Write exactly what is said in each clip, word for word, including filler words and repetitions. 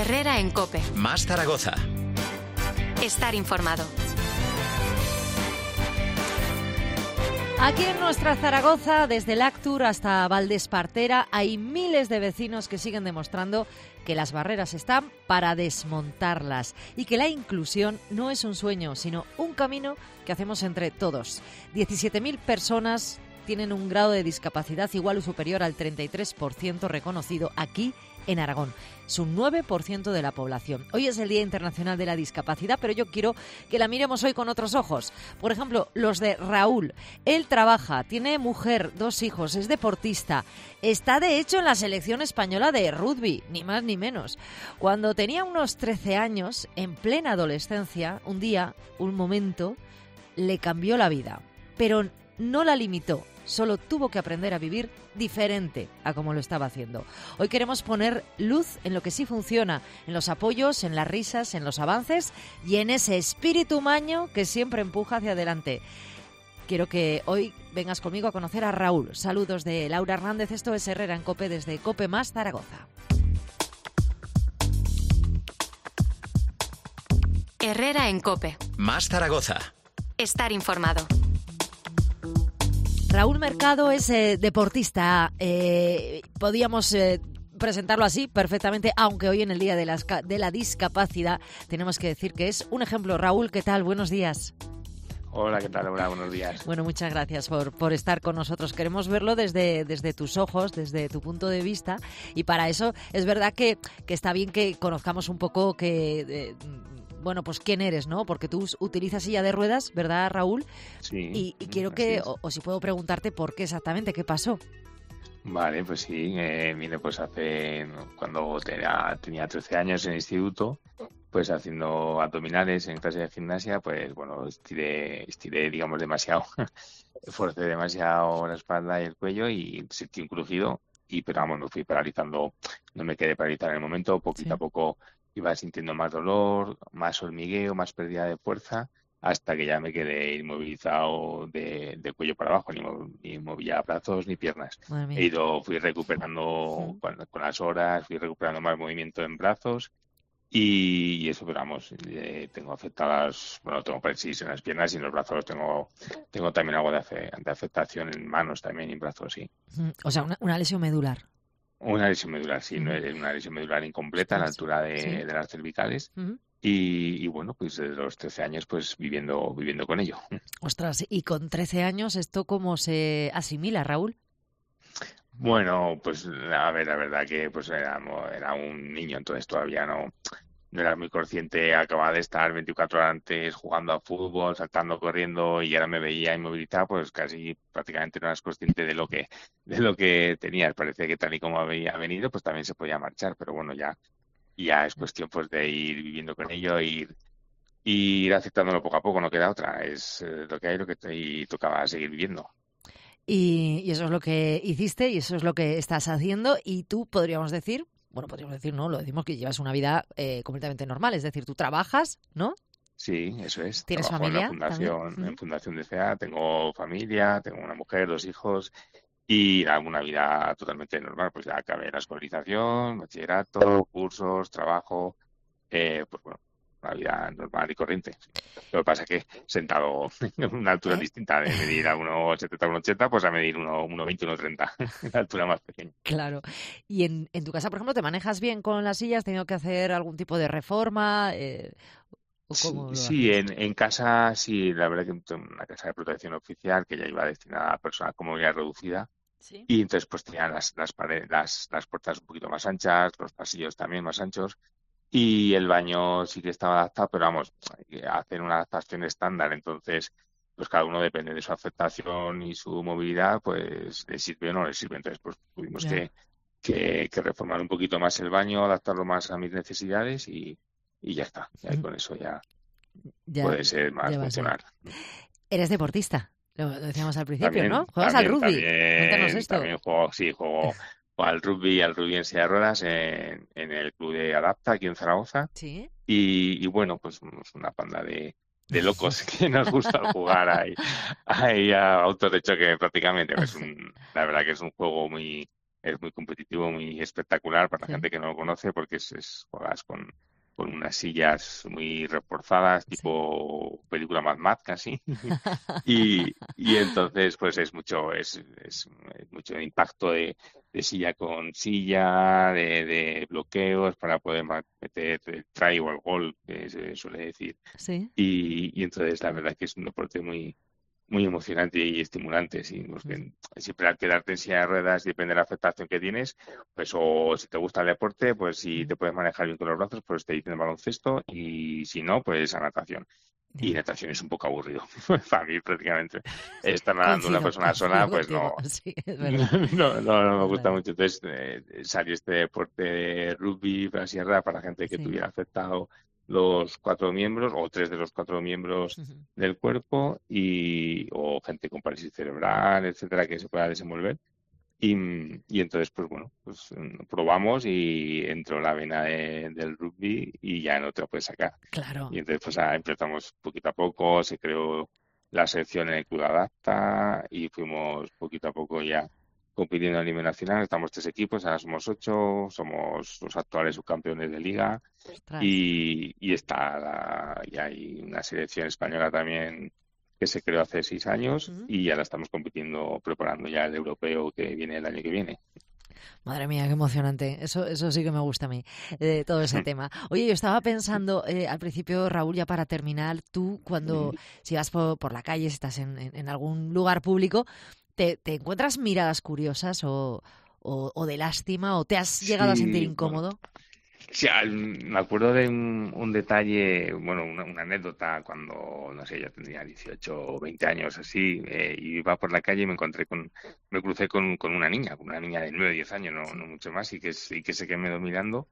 Herrera en COPE. Más Zaragoza. Estar informado. Aquí en nuestra Zaragoza, desde Lactur hasta Valdespartera, hay miles de vecinos que siguen demostrando que las barreras están para desmontarlas y que la inclusión no es un sueño, sino un camino que hacemos entre todos. diecisiete mil personas tienen un grado de discapacidad igual o superior al treinta y tres por ciento reconocido aquí en Aragón. Es un nueve por ciento de la población. Hoy es el Día Internacional de la Discapacidad, pero yo quiero que la miremos hoy con otros ojos. Por ejemplo, los de Raúl. Él trabaja, tiene mujer, dos hijos, es deportista. Está, de hecho, en la selección española de rugby, ni más ni menos. Cuando tenía unos trece años, en plena adolescencia, un día, un momento, le cambió la vida. Pero no la limitó. Solo tuvo que aprender a vivir diferente a como lo estaba haciendo. Hoy queremos poner luz en lo que sí funciona, en los apoyos, en las risas, en los avances y en ese espíritu humano que siempre empuja hacia adelante. Quiero que hoy vengas conmigo a conocer a Raúl. Saludos de Laura Hernández, esto es Herrera en COPE desde COPE Más Zaragoza. Herrera en COPE. Más Zaragoza. Estar informado. Raúl Mercado es eh, deportista. Eh, podíamos eh, presentarlo así perfectamente, aunque hoy en el Día de la, de la Discapacidad tenemos que decir que es un ejemplo. Raúl, ¿qué tal? Buenos días. Hola, ¿qué tal, Laura? Buenos días. Bueno, muchas gracias por, por estar con nosotros. Queremos verlo desde, desde tus ojos, desde tu punto de vista, y para eso es verdad que, que está bien que conozcamos un poco que... Eh, bueno, pues quién eres, ¿no? Porque tú utilizas silla de ruedas, ¿verdad, Raúl? Sí. Y, y quiero que, o, o si puedo preguntarte por qué exactamente, ¿qué pasó? Vale, pues sí. Eh, mire, pues hace, cuando tenía, tenía trece años en el instituto, pues haciendo abdominales en clase de gimnasia, pues bueno, estiré, estiré digamos, demasiado, forcé demasiado la espalda y el cuello y sentí un crujido, y pero vamos, me fui paralizando, no me quedé paralizado en el momento, poquito Sí. a poco iba sintiendo más dolor, más hormigueo, más pérdida de fuerza, hasta que ya me quedé inmovilizado de, de cuello para abajo, ni, mo- ni movía brazos ni piernas. Madre mía. He ido, fui recuperando Sí. con, con las horas, fui recuperando más movimiento en brazos y, y eso, pero vamos, eh, tengo afectadas, bueno, tengo parálisis en las piernas y en los brazos tengo, tengo también algo de, afe- de afectación en manos también y en brazos, sí. Mm, O sea, una, una lesión medular. Una lesión medular, sí, no Ujú. es una lesión medular incompleta a la Ostras, altura de, sí. de las cervicales. Ujú. Y, y bueno, pues desde los trece años pues viviendo viviendo con ello. Ostras, y con trece años, ¿esto cómo se asimila, Raúl? Bueno, pues a ver, la verdad que pues era, era un niño, entonces todavía no, no era muy consciente. Acababa de estar veinticuatro horas antes jugando a fútbol, saltando, corriendo, y ahora me veía inmovilizado, pues casi prácticamente no eras consciente de lo que de lo que tenías. Parece que tal y como había venido, pues también se podía marchar, pero bueno, ya ya es cuestión pues de ir viviendo con ello, ir y ir aceptándolo poco a poco, no queda otra. Es eh, lo que hay, lo que te, y tocaba seguir viviendo. Y, y eso es lo que hiciste y eso es lo que estás haciendo y tú podríamos decir, bueno, podríamos decir, no, lo decimos que llevas una vida eh, completamente normal, es decir, tú trabajas, ¿no? Sí, eso es. ¿Tienes Trabajo en la familia fundación, también? en Ujú. Fundación D C A, tengo familia, tengo una mujer, dos hijos y hago una vida totalmente normal. Pues ya acabé la escolarización, bachillerato, cursos, trabajo, eh, pues bueno, una vida normal y corriente. Lo que pasa es que sentado en una altura ¿Eh? distinta, de medir a uno setenta, uno ochenta, pues a medir uno veinte, uno treinta, la altura más pequeña. Claro. Y en, en tu casa, por ejemplo, ¿te manejas bien con las sillas? ¿Has tenido que hacer algún tipo de reforma? Eh, ¿o Sí, cómo lo sí, haces? en, en casa, sí, la verdad que tengo una casa de protección oficial que ya iba destinada a personas con movilidad reducida, Sí. y entonces pues tenían las, las paredes, las, las puertas un poquito más anchas, los pasillos también más anchos, y el baño sí que estaba adaptado, pero vamos, hay que hacer una adaptación estándar, entonces pues cada uno depende de su afectación y su movilidad, pues le sirve o no le sirve. Entonces pues tuvimos Ya, que, que, que reformar un poquito más el baño, adaptarlo más a mis necesidades y, y ya está. Y ahí mm, con eso ya ya, puede ser más ya vas bien. funcional. Eres deportista, lo, lo decíamos al principio, ¿no? También, ¿Juegas al también, rugby? Cuéntanos también, esto. también juego, sí, juego al rugby, al rugby en silla de ruedas en, en el club de Adapta aquí en Zaragoza. Sí. Y, y bueno, pues somos una panda de, de locos que nos gusta jugar ahí, ahí a autos de choque prácticamente. Es un, la verdad que es un juego muy, es muy competitivo, muy espectacular para la Sí. gente que no lo conoce, porque es, es juegas con, con unas sillas muy reforzadas, tipo película Mad Max casi. Y, y entonces, pues es mucho, es, es, es mucho impacto de, de silla con silla, de, de bloqueos para poder ma- meter el try o el gol, que se suele decir. Sí. Y, y entonces, la verdad que es un deporte muy, muy emocionante y estimulante, sí, Mm. porque siempre al quedarte en silla de ruedas, depende de la afectación que tienes, pues o si te gusta el deporte, pues si Mm. te puedes manejar bien con los brazos, pues te dicen baloncesto, y si no, pues a natación. Y Ya. natación es un poco aburrido para mí prácticamente. Estar nadando una Coincido, persona coincido sola, pues contigo. no, Sí, es verdad. no, no, no me Es gusta verdad. mucho. Entonces eh, salió este deporte de rugby para sierra para gente que Sí. tuviera afectado los cuatro miembros o tres de los cuatro miembros Ujú. del cuerpo, y o gente con parálisis cerebral, etcétera, que se pueda desenvolver. Y, y entonces, pues bueno, pues mm, probamos y entró la vena de- del rugby y ya no te lo puedes sacar. Claro. Y entonces, pues ah, empezamos poquito a poco, se creó la sección en el Club Adapta y fuimos poquito a poco ya compitiendo a nivel nacional. Estamos tres equipos, ahora somos ocho, somos los actuales subcampeones de liga, Ostras. y, y está la- y hay una selección española también que se creó hace seis años, Ujú. y ahora estamos compitiendo, preparando ya el europeo que viene el año que viene. Madre mía, qué emocionante. Eso, eso sí que me gusta a mí, eh, todo ese tema. Oye, yo estaba pensando eh, al principio, Raúl, ya para terminar, tú cuando, si vas por, por la calle, si estás en, en- en algún lugar público, ¿te, te encuentras miradas curiosas o, o, o de lástima o te has llegado a sentir Sí, bueno, incómodo? sí, al- me acuerdo de un, un detalle, bueno, una, una anécdota cuando, no sé, ya tendría dieciocho o veinte años así, eh, y iba por la calle y me encontré con, me crucé con, con una niña, con una niña de nueve o diez años, no, no mucho más, y que, s- y que se quedó mirando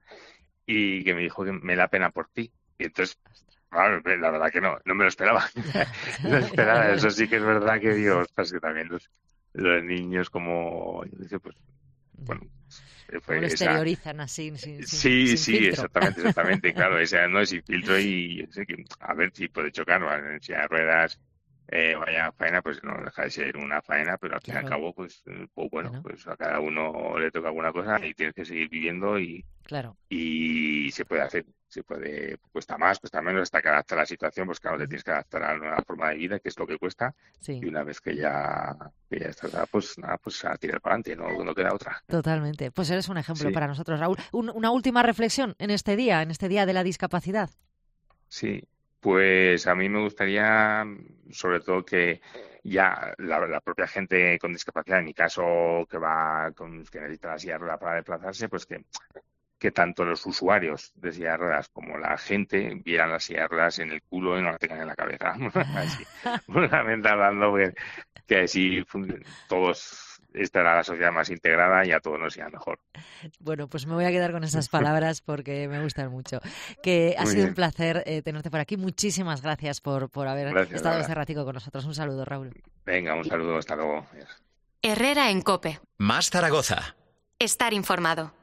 y que me dijo que me da pena por ti. Y entonces, claro, la verdad que no, no me lo esperaba. No me lo esperaba, eso sí que es verdad que digo, ostras, que también los, los niños como, yo qué sé, pues, Ya. bueno, eh, Como lo fue esa. exteriorizan así, sin, sin, Sí, sin sí, filtro. exactamente, exactamente, claro, esa no es sin filtro, y yo sé que, a ver si puede chocar, ¿no? En silla de ruedas, eh, vaya faena, pues no deja de ser una faena, pero al fin y al Claro, cabo, pues, eh, pues bueno, bueno, pues a cada uno le toca alguna cosa y tienes que seguir viviendo, y, claro. y se puede hacer, se puede, cuesta más, cuesta menos, hasta que adapta la situación, pues claro, te Ujú. tienes que adaptar a la nueva forma de vida, que es lo que cuesta, Sí. y una vez que ya, que ya estás, ah, pues nada, pues a tirar para adelante, no, no queda otra. Totalmente. Pues eres un ejemplo Sí. para nosotros, Raúl. Un- una última reflexión en este día, en este día de la discapacidad. Sí, pues a mí me gustaría, sobre todo, que ya la, la propia gente con discapacidad, en mi caso, que va con que necesita la silla de ruedas para desplazarse, pues que, que tanto los usuarios de silla de ruedas como la gente vieran las silla de ruedas en el culo y no la tengan en la cabeza. Así, vulgarmente hablando, que, que así fun- todos estará la sociedad más integrada y a todos nos irá mejor. Bueno, pues me voy a quedar con esas palabras porque me gustan mucho. Que ha Muy sido un bien, placer eh, tenerte por aquí. Muchísimas gracias por, por haber gracias, estado Laura. este ratico con nosotros. Un saludo, Raúl. Venga, un saludo, hasta luego. Herrera en COPE. Más Zaragoza. Estar informado.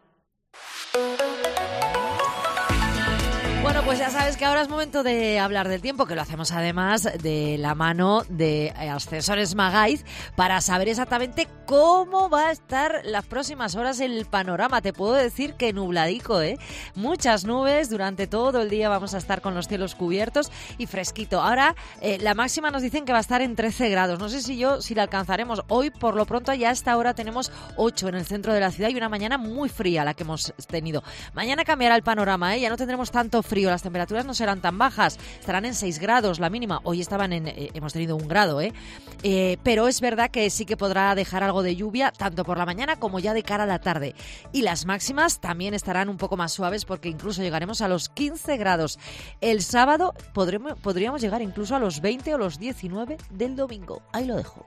Bueno, pues ya sabes que ahora es momento de hablar del tiempo, que lo hacemos además de la mano de Ascensores Magaiz, para saber exactamente cómo va a estar las próximas horas el panorama. Te puedo decir que nubladico, ¿eh? Muchas nubes, durante todo el día vamos a estar con los cielos cubiertos y fresquito. Ahora eh, la máxima nos dicen que va a estar en trece grados. No sé si yo, si la alcanzaremos. Hoy, por lo pronto, ya a esta hora tenemos ocho en el centro de la ciudad y una mañana muy fría la que hemos tenido. Mañana cambiará el panorama, ¿eh? Ya no tendremos tanto frío, las temperaturas no serán tan bajas, estarán en seis grados la mínima. Hoy estaban en, eh, hemos tenido un grado, ¿eh? Eh, pero es verdad que sí que podrá dejar algo de lluvia, tanto por la mañana como ya de cara a la tarde. Y las máximas también estarán un poco más suaves porque incluso llegaremos a los quince grados. El sábado podremos, podríamos llegar incluso a los veinte o los diecinueve del domingo. Ahí lo dejo.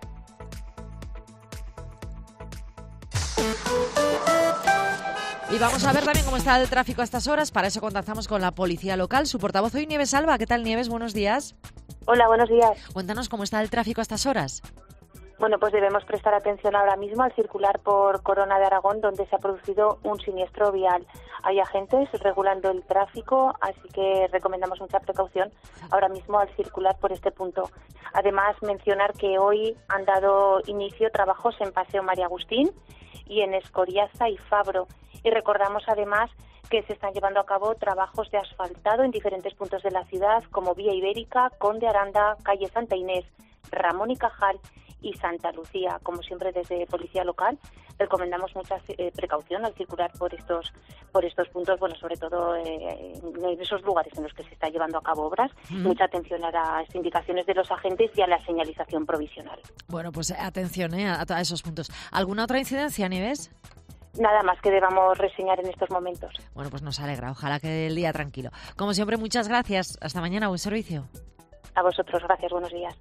Y vamos a ver también cómo está el tráfico a estas horas. Para eso contactamos con la policía local. Su portavoz hoy, Nieves Alba. ¿Qué tal, Nieves? Buenos días. Hola, buenos días. Cuéntanos cómo está el tráfico a estas horas. Bueno, pues debemos prestar atención ahora mismo al circular por Corona de Aragón, donde se ha producido un siniestro vial. Hay agentes regulando el tráfico, así que recomendamos mucha precaución ahora mismo al circular por este punto. Además, mencionar que hoy han dado inicio trabajos en Paseo María Agustín y en Escoriaza y Fabro. Y recordamos además que se están llevando a cabo trabajos de asfaltado en diferentes puntos de la ciudad, como Vía Ibérica, Conde Aranda, Calle Santa Inés, Ramón y Cajal y Santa Lucía. Como siempre, desde Policía Local recomendamos mucha eh, precaución al circular por estos por estos puntos, bueno, sobre todo eh, en esos lugares en los que se está llevando a cabo obras. Mm. Mucha atención a las indicaciones de los agentes y a la señalización provisional. Bueno, pues atención eh, a, a esos puntos. ¿Alguna otra incidencia, Nieves? Nada más que debamos reseñar en estos momentos. Bueno, pues nos alegra. Ojalá que el día tranquilo. Como siempre, muchas gracias. Hasta mañana. Buen servicio. A vosotros. Gracias. Buenos días.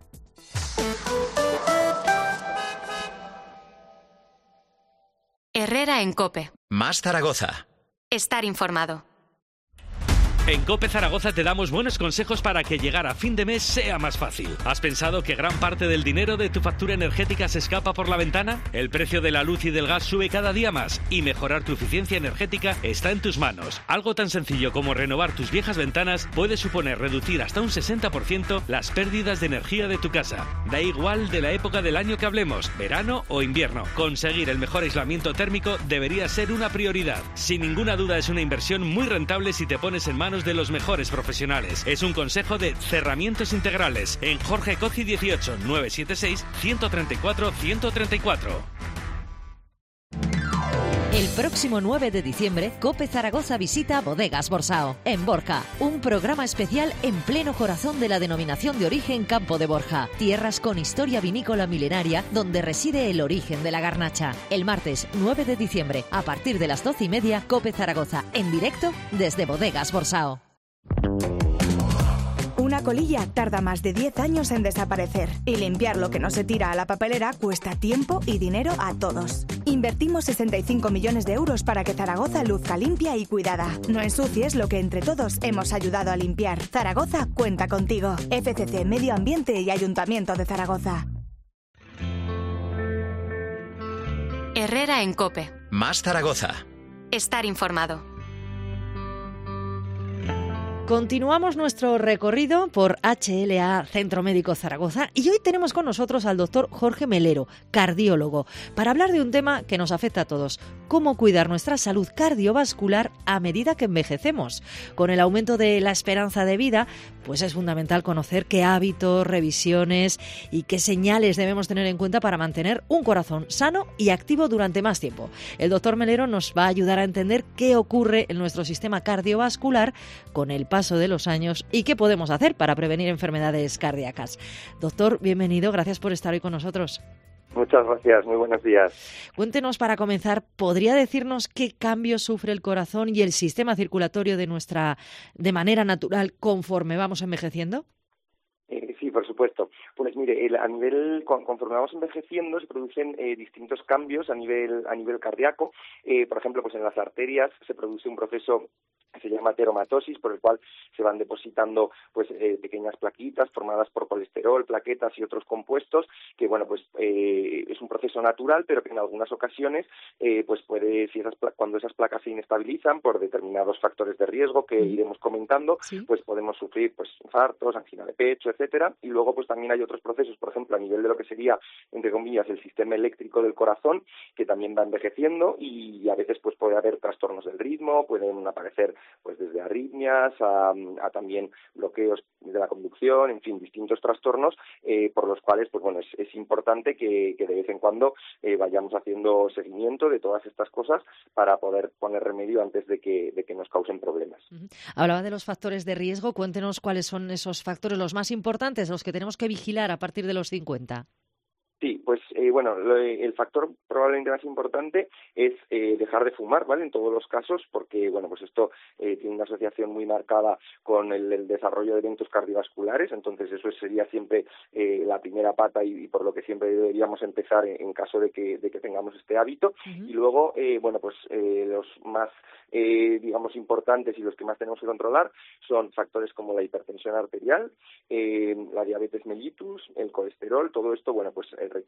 Herrera en COPE. Más Zaragoza. Estar informado. En COPE Zaragoza te damos buenos consejos para que llegar a fin de mes sea más fácil. ¿Has pensado que gran parte del dinero de tu factura energética se escapa por la ventana? El precio de la luz y del gas sube cada día más y mejorar tu eficiencia energética está en tus manos. Algo tan sencillo como renovar tus viejas ventanas puede suponer reducir hasta un sesenta por ciento las pérdidas de energía de tu casa. Da igual de la época del año que hablemos, verano o invierno. Conseguir el mejor aislamiento térmico debería ser una prioridad. Sin ninguna duda es una inversión muy rentable si te pones en manos de los mejores profesionales. Es un consejo de Cerramientos Integrales en Jorge Coci dieciocho, nueve siete seis, uno tres cuatro, uno tres cuatro. El próximo nueve de diciembre, COPE Zaragoza visita Bodegas Borsao, en Borja, un programa especial en pleno corazón de la denominación de origen Campo de Borja, tierras con historia vinícola milenaria donde reside el origen de la garnacha. El martes nueve de diciembre, a partir de las doce y media, COPE Zaragoza, en directo desde Bodegas Borsao. Una colilla tarda más de diez años en desaparecer y limpiar lo que no se tira a la papelera cuesta tiempo y dinero a todos. Invertimos sesenta y cinco millones de euros para que Zaragoza luzca limpia y cuidada. No ensucies lo que entre todos hemos ayudado a limpiar. Zaragoza cuenta contigo. F C C, Medio Ambiente y Ayuntamiento de Zaragoza. Herrera en COPE. Más Zaragoza. Estar informado. Continuamos nuestro recorrido por H L A Centro Médico Zaragoza y hoy tenemos con nosotros al doctor Jorge Melero, cardiólogo, para hablar de un tema que nos afecta a todos: cómo cuidar nuestra salud cardiovascular a medida que envejecemos. Con el aumento de la esperanza de vida, pues es fundamental conocer qué hábitos, revisiones y qué señales debemos tener en cuenta para mantener un corazón sano y activo durante más tiempo. El doctor Melero nos va a ayudar a entender qué ocurre en nuestro sistema cardiovascular con el paso de los años y qué podemos hacer para prevenir enfermedades cardíacas. Doctor, bienvenido, gracias por estar hoy con nosotros. Muchas gracias, muy buenos días. Cuéntenos, para comenzar, ¿podría decirnos qué cambios sufre el corazón y el sistema circulatorio de nuestra de manera natural conforme vamos envejeciendo? Eh, sí, por supuesto. Pues mire, el, a nivel conforme vamos envejeciendo se producen eh, distintos cambios a nivel a nivel cardíaco. Eh, por ejemplo, pues en las arterias se produce un proceso que se llama ateromatosis, por el cual se van depositando pues eh, pequeñas plaquitas formadas por colesterol, plaquetas y otros compuestos, que bueno pues eh, es un proceso natural, pero que en algunas ocasiones eh, pues puede, si esas cuando esas placas se inestabilizan por determinados factores de riesgo que iremos comentando, ¿sí? Pues podemos sufrir pues infartos, angina de pecho, etcétera. Y luego pues también hay otros procesos, por ejemplo, a nivel de lo que sería, entre comillas, el sistema eléctrico del corazón, que también va envejeciendo y a veces pues puede haber trastornos del ritmo, pueden aparecer pues desde arritmias a, a también bloqueos de la conducción, en fin, distintos trastornos eh, por los cuales pues bueno es, es importante que, que de vez en cuando eh, vayamos haciendo seguimiento de todas estas cosas para poder poner remedio antes de que, de que nos causen problemas. Uh-huh. Hablaba de los factores de riesgo, cuéntenos cuáles son esos factores los más importantes, los que tenemos que vigilar a partir de los cincuenta. Sí, pues eh, bueno, lo, el factor probablemente más importante es eh, dejar de fumar, ¿vale? En todos los casos, porque bueno, pues esto eh, tiene una asociación muy marcada con el, el desarrollo de eventos cardiovasculares, entonces eso sería siempre eh, la primera pata y, y por lo que siempre deberíamos empezar en, en caso de que, de que tengamos este hábito. Uh-huh. Y luego, eh, bueno, pues eh, los más, eh, digamos, importantes y los que más tenemos que controlar son factores como la hipertensión arterial, eh, la diabetes mellitus, el colesterol, todo esto, bueno, pues eh, requiere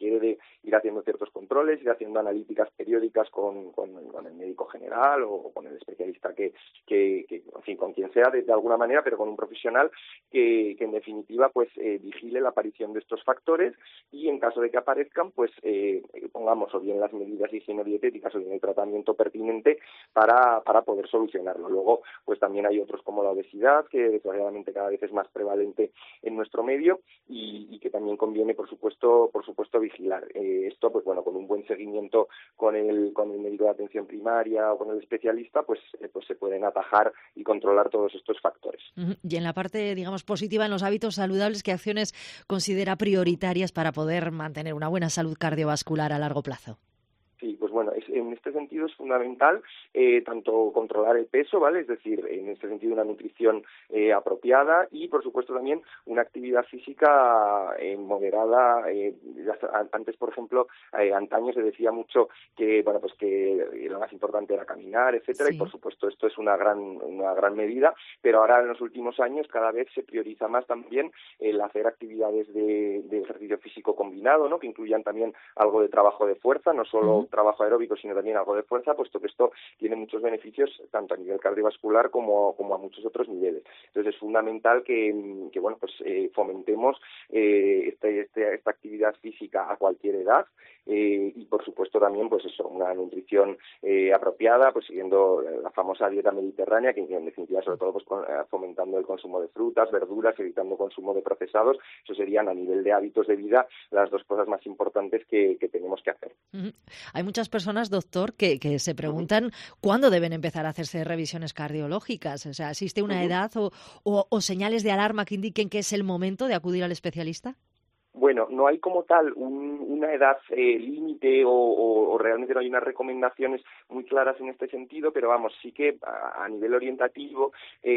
requiere de ir haciendo ciertos controles, ir haciendo analíticas periódicas con, con, con el médico general o con el especialista que, que, que en fin, con quien sea de, de alguna manera, pero con un profesional que, que en definitiva pues eh, vigile la aparición de estos factores y en caso de que aparezcan, pues eh, pongamos o bien las medidas higienodietéticas o bien el tratamiento pertinente para, para poder solucionarlo. Luego, pues también hay otros como la obesidad, que desgraciadamente cada vez es más prevalente en nuestro medio y, y que también conviene, por supuesto, por supuesto vigilar. Eh, esto, pues bueno, con un buen seguimiento con el, con el médico de atención primaria o con el especialista, pues, eh, pues se pueden atajar y controlar todos estos factores. Uh-huh. Y en la parte, digamos, positiva, en los hábitos saludables, ¿qué acciones considera prioritarias para poder mantener una buena salud cardiovascular a largo plazo? Sí, pues bueno, es, en este sentido es fundamental eh, tanto controlar el peso, ¿vale? Es decir, en este sentido una nutrición eh, apropiada y, por supuesto, también una actividad física eh, moderada. Eh, antes, por ejemplo, eh, antaño se decía mucho que, bueno, pues que lo más importante era caminar, etcétera, sí. Y por supuesto esto es una gran, una gran medida, pero ahora en los últimos años cada vez se prioriza más también el hacer actividades de, de ejercicio físico combinado, ¿no? Que incluyan también algo de trabajo de fuerza, no solo uh-huh. trabajo aeróbico, sino también algo de fuerza, puesto que esto tiene muchos beneficios tanto a nivel cardiovascular como, como a muchos otros niveles. Entonces es fundamental que, que bueno, pues eh, fomentemos eh, este, este, esta actividad física a cualquier edad eh, y por supuesto también pues eso, una nutrición eh, apropiada, pues siguiendo la famosa dieta mediterránea, que en definitiva sobre todo pues fomentando el consumo de frutas, verduras, evitando consumo de procesados. Eso serían a nivel de hábitos de vida las dos cosas más importantes que, que tenemos que hacer. Uh-huh. Hay muchas personas, doctor, que, que se preguntan uh-huh. cuándo deben empezar a hacerse revisiones cardiológicas. O sea, ¿existe una uh-huh. edad o, o, o señales de alarma que indiquen que es el momento de acudir al especialista? Bueno, no hay como tal un, una edad eh, límite o, o, o realmente no hay unas recomendaciones muy claras en este sentido, pero vamos, sí que a, a nivel orientativo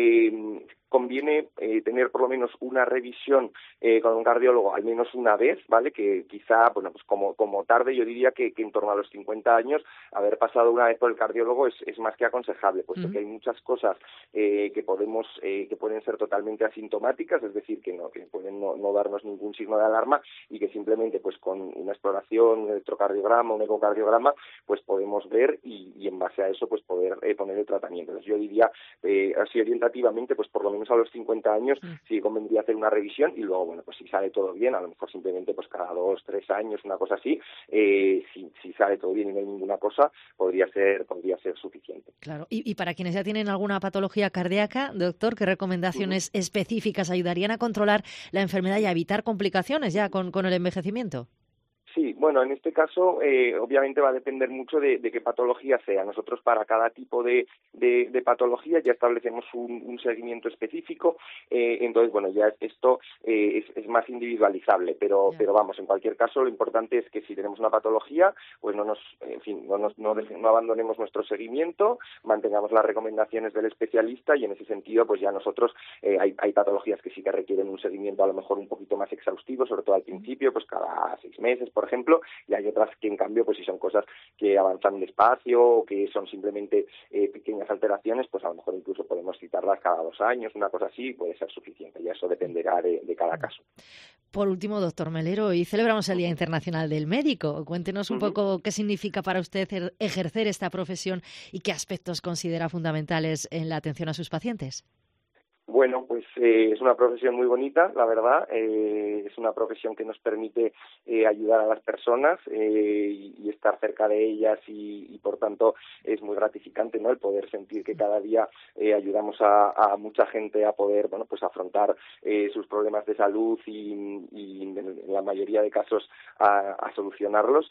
eh, conviene eh, tener por lo menos una revisión eh, con un cardiólogo al menos una vez, ¿vale? Que quizá, bueno, pues como, como tarde yo diría que, que en torno a los cincuenta años haber pasado una vez por el cardiólogo es, es más que aconsejable, puesto uh-huh. que hay muchas cosas eh, que podemos eh, que pueden ser totalmente asintomáticas, es decir, que no que pueden no, no darnos ningún signo de alarma y que simplemente pues con una exploración, un electrocardiograma, un ecocardiograma, pues podemos ver y, y en base a eso pues poder eh, poner el tratamiento. Entonces yo diría eh, así orientativamente pues por lo menos a los cincuenta años mm. sí convendría hacer una revisión y luego bueno pues si sale todo bien, a lo mejor simplemente pues cada dos, tres años, una cosa así, eh, si, si sale todo bien y no hay ninguna cosa, podría ser podría ser suficiente. Claro, y, y para quienes ya tienen alguna patología cardíaca, doctor, ¿qué recomendaciones mm. específicas ayudarían a controlar la enfermedad y a evitar complicaciones ya con, con el envejecimiento? Sí, bueno, en este caso eh, obviamente va a depender mucho de, de qué patología sea. Nosotros para cada tipo de, de, de patología ya establecemos un, un seguimiento específico, eh, entonces bueno, ya esto eh, es, es más individualizable, pero yeah. pero vamos, en cualquier caso lo importante es que si tenemos una patología, pues no nos, en fin, no nos no, no abandonemos nuestro seguimiento, mantengamos las recomendaciones del especialista y en ese sentido pues ya nosotros eh, hay, hay patologías que sí que requieren un seguimiento a lo mejor un poquito más exhaustivo, sobre todo al principio, pues cada seis meses, por ejemplo, y hay otras que en cambio pues si son cosas que avanzan despacio o que son simplemente eh, pequeñas alteraciones, pues a lo mejor incluso podemos citarlas cada dos años, una cosa así puede ser suficiente, y eso dependerá de, de cada caso. Por último, doctor Melero, hoy celebramos el Día Internacional del Médico. Cuéntenos un uh-huh. poco qué significa para usted ejercer esta profesión y qué aspectos considera fundamentales en la atención a sus pacientes. Bueno, pues eh, es una profesión muy bonita, la verdad. Eh, es una profesión que nos permite eh, ayudar a las personas eh, y, y estar cerca de ellas y, y, por tanto, es muy gratificante, ¿no? El poder sentir que cada día eh, ayudamos a, a mucha gente a poder, bueno, pues afrontar eh, sus problemas de salud y, y en la mayoría de casos a, a solucionarlos.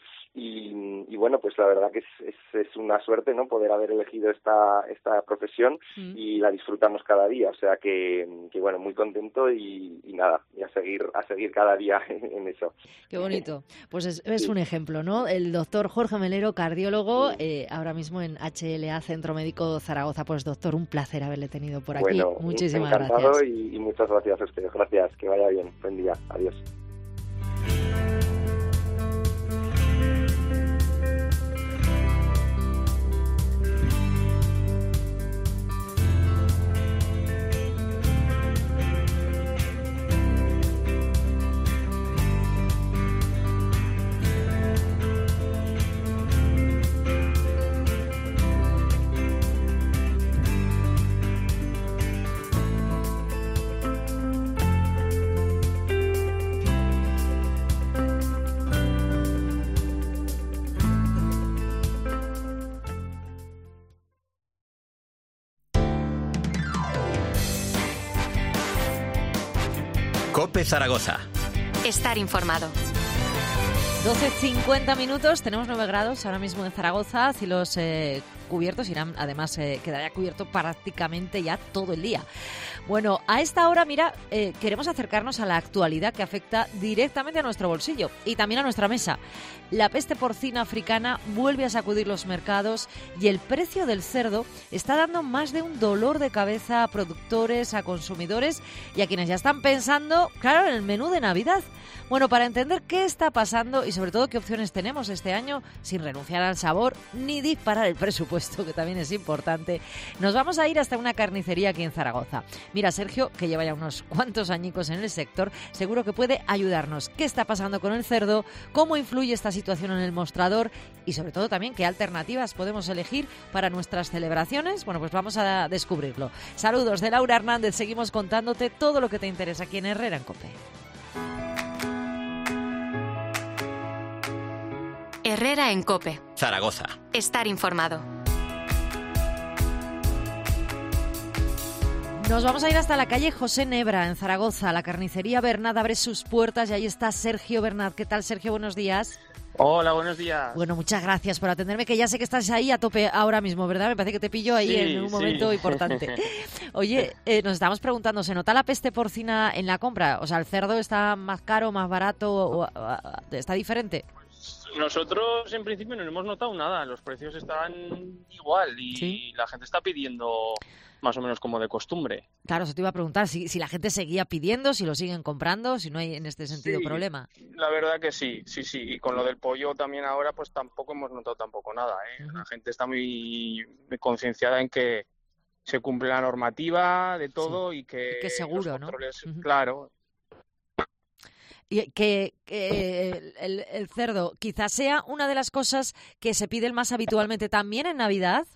Y, y bueno, pues la verdad que es, es, es una suerte, ¿no? Poder haber elegido esta esta profesión mm. y la disfrutamos cada día, o sea que Que, que bueno, muy contento y, y nada, y a seguir a seguir cada día en, en eso. Qué bonito. Pues es, es sí. un ejemplo, ¿no? El doctor Jorge Melero, cardiólogo, eh, ahora mismo en H L A, Centro Médico Zaragoza. Pues doctor, un placer haberle tenido por aquí. Bueno, muchísimas encantado gracias. Y, y muchas gracias a ustedes. Gracias, que vaya bien. Buen día. Adiós. COPE Zaragoza. Estar informado. doce cincuenta minutos, tenemos nueve grados ahora mismo en Zaragoza, cielos eh, cubiertos, irán además eh, quedaría cubierto prácticamente ya todo el día. Bueno, a esta hora, mira, eh, queremos acercarnos a la actualidad que afecta directamente a nuestro bolsillo y también a nuestra mesa. La peste porcina africana vuelve a sacudir los mercados y el precio del cerdo está dando más de un dolor de cabeza a productores, a consumidores y a quienes ya están pensando, claro, en el menú de Navidad. Bueno, para entender qué está pasando y sobre todo qué opciones tenemos este año sin renunciar al sabor ni disparar el presupuesto, que también es importante, nos vamos a ir hasta una carnicería aquí en Zaragoza. Mira, Sergio, que lleva ya unos cuantos añicos en el sector, seguro que puede ayudarnos. ¿Qué está pasando con el cerdo? ¿Cómo influye esta situación en el mostrador? Y sobre todo también, ¿qué alternativas podemos elegir para nuestras celebraciones? Bueno, pues vamos a descubrirlo. Saludos de Laura Hernández, seguimos contándote todo lo que te interesa aquí en Herrera en COPE. Herrera en COPE. Zaragoza. Estar informado. Nos vamos a ir hasta la calle José Nebra, en Zaragoza. La carnicería Bernat abre sus puertas y ahí está Sergio Bernat. ¿Qué tal, Sergio? Buenos días. Hola, buenos días. Bueno, muchas gracias por atenderme, que ya sé que estás ahí a tope ahora mismo, ¿verdad? Me parece que te pillo ahí sí, en un sí. momento importante. Oye, eh, nos estamos preguntando, ¿se nota la peste porcina en la compra? O sea, ¿el cerdo está más caro, más barato, o, o, o, está diferente? Nosotros en principio no hemos notado nada, los precios están igual y ¿sí? La gente está pidiendo más o menos como de costumbre. Claro, eso te iba a preguntar, si, si la gente seguía pidiendo, si lo siguen comprando, si no hay en este sentido sí, problema. La verdad que sí, sí, sí, y con lo del pollo también ahora pues tampoco hemos notado tampoco nada, ¿eh? Uh-huh. La gente está muy, muy concienciada en que se cumple la normativa de todo sí. y que... Y que seguro, los controles, ¿no? Uh-huh. Claro. Y que, que el, el cerdo quizás sea una de las cosas que se piden más habitualmente también en Navidad.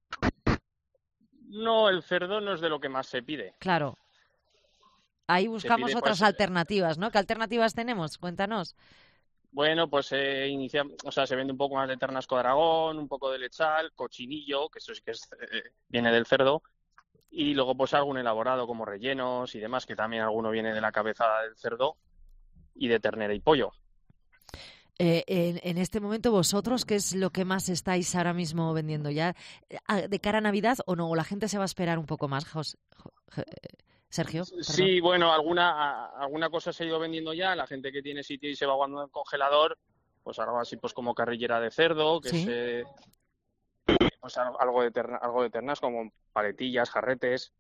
No, el cerdo no es de lo que más se pide. Claro. Ahí buscamos pide, otras pues, alternativas, ¿no? ¿Qué alternativas tenemos? Cuéntanos. Bueno, pues eh, inicia, o sea, se vende un poco más de ternasco de Aragón, un poco de lechal, cochinillo, que eso sí que es, eh, viene del cerdo, y luego pues algún elaborado como rellenos y demás, que también alguno viene de la cabeza del cerdo y de ternera y pollo. Eh, en, en este momento, vosotros, ¿qué es lo que más estáis ahora mismo vendiendo? ¿Ya de cara a Navidad o no? ¿O la gente se va a esperar un poco más, Jos, Jos, Sergio? Perdón. Sí, bueno, alguna alguna cosa se ha ido vendiendo ya. La gente que tiene sitio y se va guardando en el congelador, pues algo así pues como carrillera de cerdo, que ¿sí? se, pues algo de terna, algo de ternas como paletillas, jarretes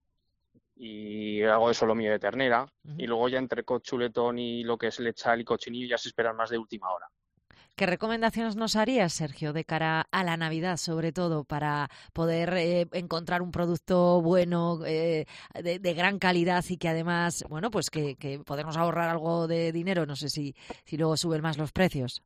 y algo de solomillo de ternera. Uh-huh. Y luego ya entre chuletón y lo que es lechal y cochinillo ya se esperan más de última hora. ¿Qué recomendaciones nos harías, Sergio, de cara a la Navidad, sobre todo, para poder eh, encontrar un producto bueno, eh, de, de gran calidad y que además, bueno, pues que, que podemos ahorrar algo de dinero? No sé si, si luego suben más los precios.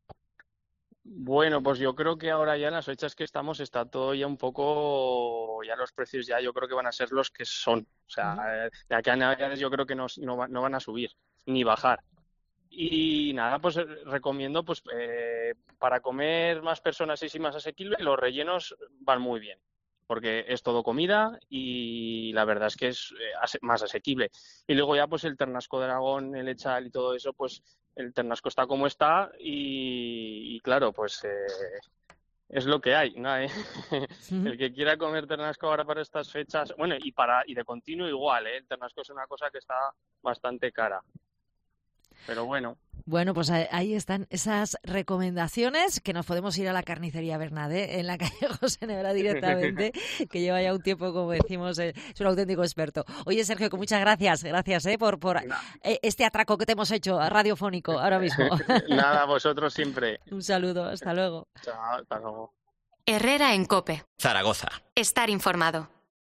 Bueno, pues yo creo que ahora ya en las fechas que estamos está todo ya un poco, ya los precios ya yo creo que van a ser los que son. O sea, uh-huh. de aquí a Navidades yo creo que no, no, no van a subir ni bajar. Y nada, pues recomiendo pues eh, para comer más personas y más asequible, los rellenos van muy bien, porque es todo comida y la verdad es que es eh, más asequible. Y luego ya pues el ternasco de Aragón, el lechal y todo eso, pues el ternasco está como está y, y claro, pues eh, es lo que hay, ¿no? ¿Eh? Uh-huh. El que quiera comer ternasco ahora para estas fechas, bueno, y para y de continuo igual, ¿eh? El ternasco es una cosa que está bastante cara. Pero bueno. Bueno, pues ahí están esas recomendaciones, que nos podemos ir a la carnicería Bernat, ¿eh? En la calle José Nebra directamente, que lleva ya un tiempo, como decimos, eh, es un auténtico experto. Oye, Sergio, que muchas gracias, gracias eh, por, por eh, este atraco que te hemos hecho radiofónico ahora mismo. Nada, vosotros siempre. Un saludo, hasta luego. Chao, hasta luego. Herrera en COPE. Zaragoza. Estar informado.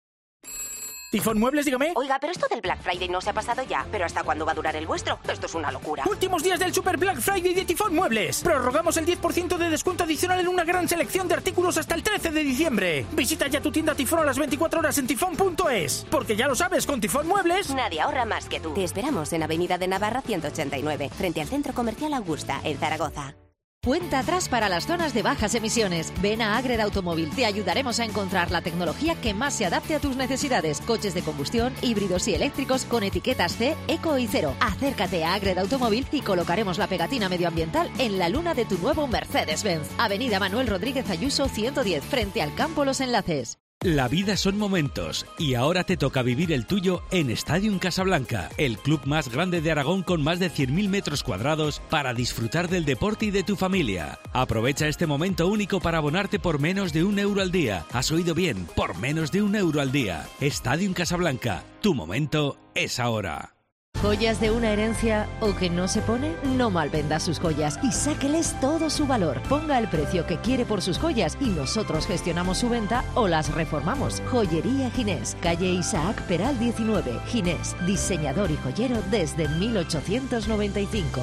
Tifón Muebles, dígame. Oiga, pero esto del Black Friday no se ha pasado ya. ¿Pero hasta cuándo va a durar el vuestro? Esto es una locura. Últimos días del Super Black Friday de Tifón Muebles. Prorrogamos el diez por ciento de descuento adicional en una gran selección de artículos hasta el trece de diciembre. Visita ya tu tienda Tifón a las veinticuatro horas en tifón punto es. Porque ya lo sabes, con Tifón Muebles... nadie ahorra más que tú. Te esperamos en Avenida de Navarra ciento ochenta y nueve, frente al Centro Comercial Augusta, en Zaragoza. Cuenta atrás para las zonas de bajas emisiones. Ven a Agreda Automóvil. Te ayudaremos a encontrar la tecnología que más se adapte a tus necesidades. Coches de combustión, híbridos y eléctricos con etiquetas C, Eco y Cero. Acércate a Agreda Automóvil y colocaremos la pegatina medioambiental en la luna de tu nuevo Mercedes-Benz. Avenida Manuel Rodríguez Ayuso ciento diez, frente al Campo Los Enlaces. La vida son momentos y ahora te toca vivir el tuyo en Stadium Casablanca, el club más grande de Aragón con más de cien mil metros cuadrados para disfrutar del deporte y de tu familia. Aprovecha este momento único para abonarte por menos de un euro al día. Has oído bien, por menos de un euro al día. Stadium Casablanca, tu momento es ahora. ¿Joyas de una herencia o que no se pone? No malvenda sus joyas y sáqueles todo su valor. Ponga el precio que quiere por sus joyas y nosotros gestionamos su venta o las reformamos. Joyería Ginés, calle Isaac Peral diecinueve. Ginés, diseñador y joyero desde mil ochocientos noventa y cinco.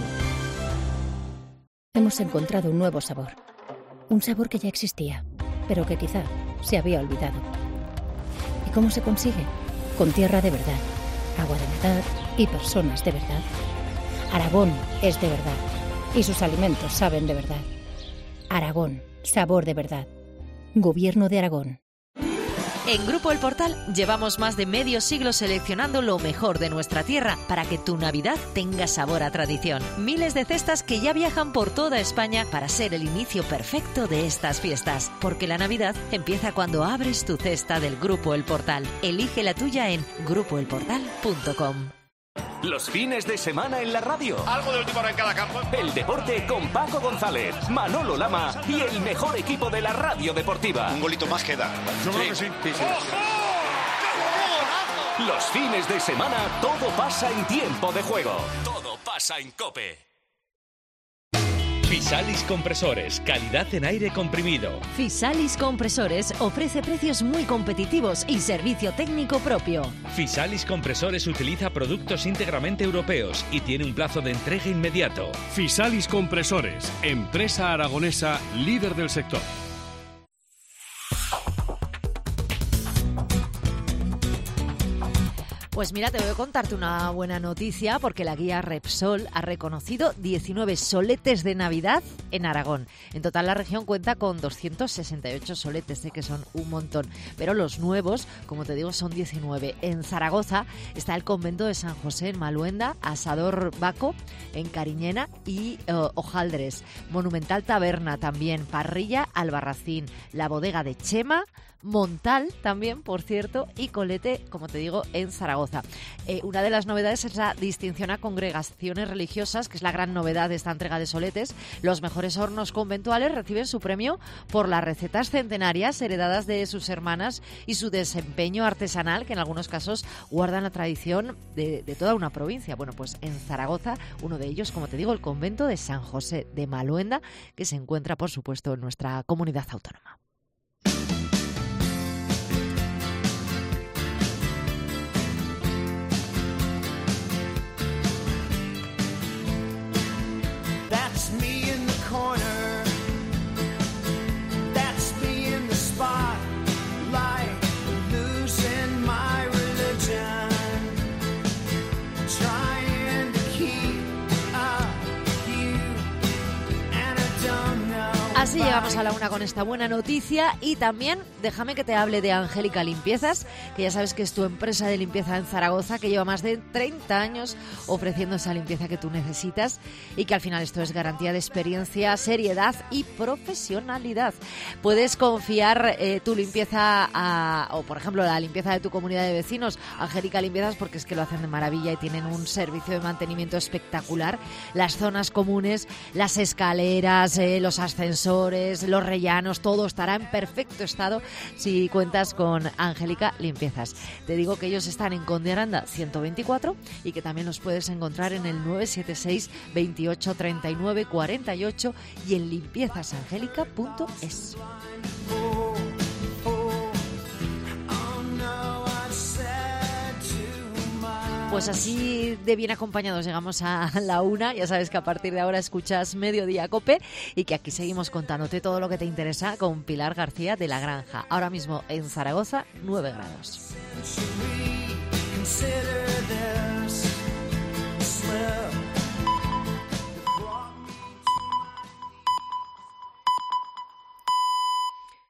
Hemos encontrado un nuevo sabor. Un sabor que ya existía, pero que quizá se había olvidado. ¿Y cómo se consigue? Con tierra de verdad, agua de verdad y personas de verdad. Aragón es de verdad y sus alimentos saben de verdad. Aragón, sabor de verdad. Gobierno de Aragón. En Grupo El Portal llevamos más de medio siglo seleccionando lo mejor de nuestra tierra para que tu Navidad tenga sabor a tradición. Miles de cestas que ya viajan por toda España para ser el inicio perfecto de estas fiestas. Porque la Navidad empieza cuando abres tu cesta del Grupo El Portal. Elige la tuya en grupo el portal punto com. Los fines de semana en la radio. Algo de última hora en cada campo. El deporte con Paco González, Manolo Lama y el mejor equipo de la radio deportiva. Un golito más queda. Yo creo que sí. sí, sí. ¡Oh! Los fines de semana todo pasa en tiempo de juego. Todo pasa en COPE. Fisalis Compresores, calidad en aire comprimido. Fisalis Compresores ofrece precios muy competitivos y servicio técnico propio. Fisalis Compresores utiliza productos íntegramente europeos y tiene un plazo de entrega inmediato. Fisalis Compresores, empresa aragonesa líder del sector. Pues mira, te voy a contarte una buena noticia porque la guía Repsol ha reconocido diecinueve soletes de Navidad en Aragón. En total la región cuenta con doscientos sesenta y ocho soletes, sé que son un montón, pero los nuevos, como te digo, son diecinueve. En Zaragoza está el convento de San José en Maluenda, Asador Baco en Cariñena y uh, Hojaldres. Monumental Taberna también, Parrilla Albarracín, la bodega de Chema, Montal también, por cierto, y Colete, como te digo, en Zaragoza. Eh, una de las novedades es la distinción a congregaciones religiosas, que es la gran novedad de esta entrega de soletes. Los mejores hornos conventuales reciben su premio por las recetas centenarias heredadas de sus hermanas y su desempeño artesanal, que en algunos casos guardan la tradición de, de toda una provincia. Bueno, pues en Zaragoza, uno de ellos, como te digo, el convento de San José de Maluenda, que se encuentra, por supuesto, en nuestra comunidad autónoma. Así llegamos a la una con esta buena noticia y también déjame que te hable de Angélica Limpiezas, que ya sabes que es tu empresa de limpieza en Zaragoza, que lleva más de treinta años ofreciendo esa limpieza que tú necesitas y que al final esto es garantía de experiencia, seriedad y profesionalidad. Puedes confiar eh, tu limpieza a, o por ejemplo la limpieza de tu comunidad de vecinos, Angélica Limpiezas, porque es que lo hacen de maravilla y tienen un servicio de mantenimiento espectacular. Las zonas comunes, las escaleras, eh, los ascensores, los rellanos, todo estará en perfecto estado si cuentas con Angélica Limpiezas. Te digo que ellos están en Conde Aranda ciento veinticuatro y que también los puedes encontrar en el nueve siete seis, veintiocho, treinta y nueve, cuarenta y ocho y en limpiezasangélica punto es. Pues así de bien acompañados llegamos a la una. Ya sabes que a partir de ahora escuchas Mediodía COPE y que aquí seguimos contándote todo lo que te interesa con Pilar García de La Granja. Ahora mismo en Zaragoza, nueve grados.